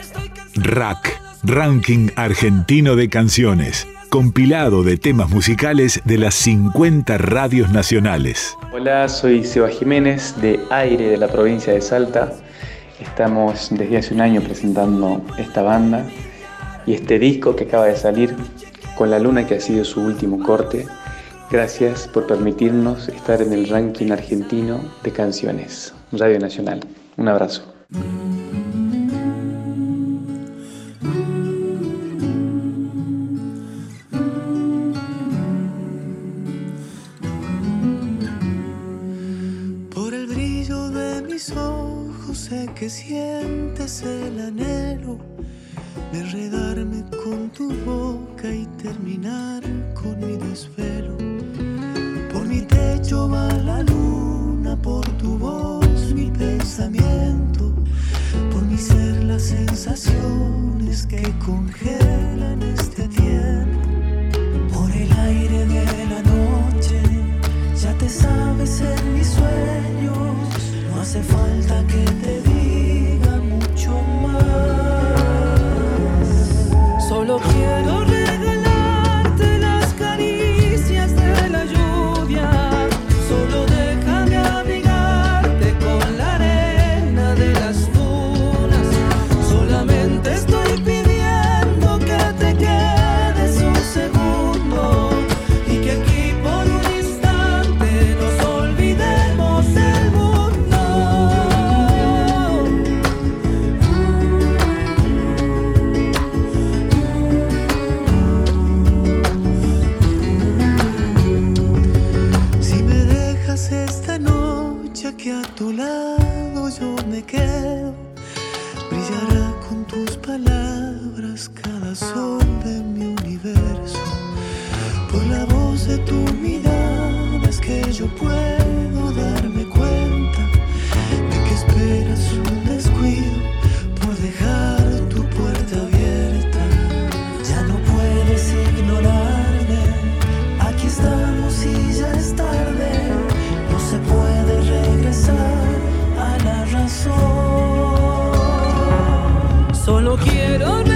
RAC, Ranking Argentino de Canciones, compilado de temas musicales de las 50 radios nacionales. Hola, soy Seba Jiménez de Aire de la provincia de Salta. Estamos desde hace un año presentando esta banda y este disco que acaba de salir, Con la Luna, que ha sido su último corte. Gracias por permitirnos estar en el ranking argentino de canciones, Radio Nacional. Un abrazo. Por el brillo de mis ojos sé que sientes el anhelo de enredarme con tu boca y terminar con mi desvelo. Por mi techo va la luna, por tu voz mi pensamiento, por mi ser las sensaciones que congelan este tiempo. Por el aire de la noche ya te sabes en mis sueños, no hace falta que te diga mucho más. Solo quiero regalarte las caricias de la lluvia. Solo déjame abrigarte con la arena de las dunas. Solamente estoy pidiendo que te quedes un segundo y que aquí por un instante nos olvidemos del mundo. Si me dejas esta noche que a tu lado yo me quedo, brillará con tus palabras cada sol de mi universo. Por la voz de tu mirada es que yo puedo darme cuenta de que esperas un descuido por dejar tu puerta abierta. Ya no puedes ignorarme, aquí estamos y ya es tarde. No se puede regresar a la razón. Solo quiero